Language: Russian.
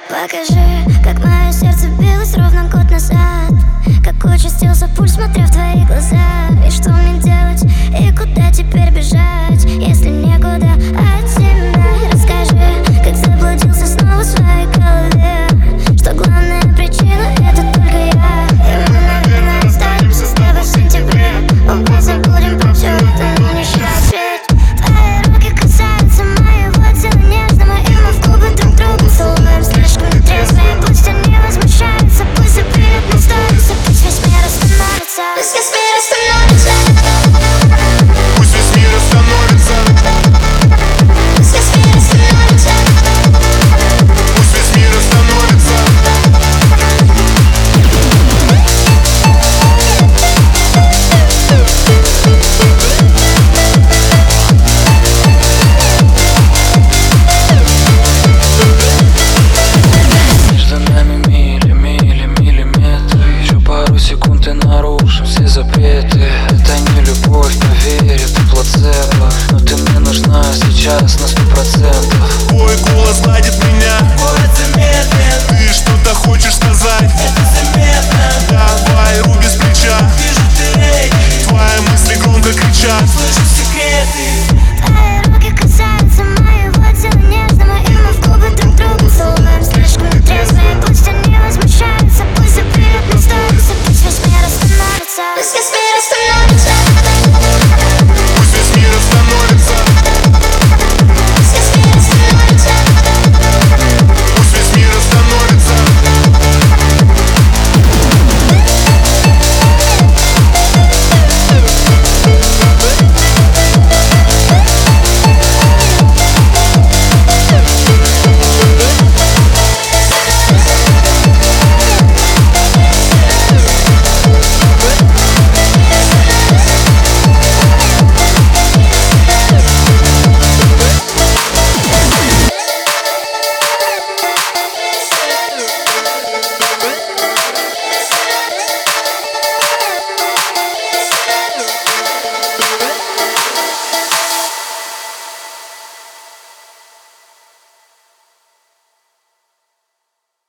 Покажи, как мое сердце билось ровно год назад, как участился пульс, смотря в твои глаза. И что мне делать, и куда теперь бежать, если некуда от тебя?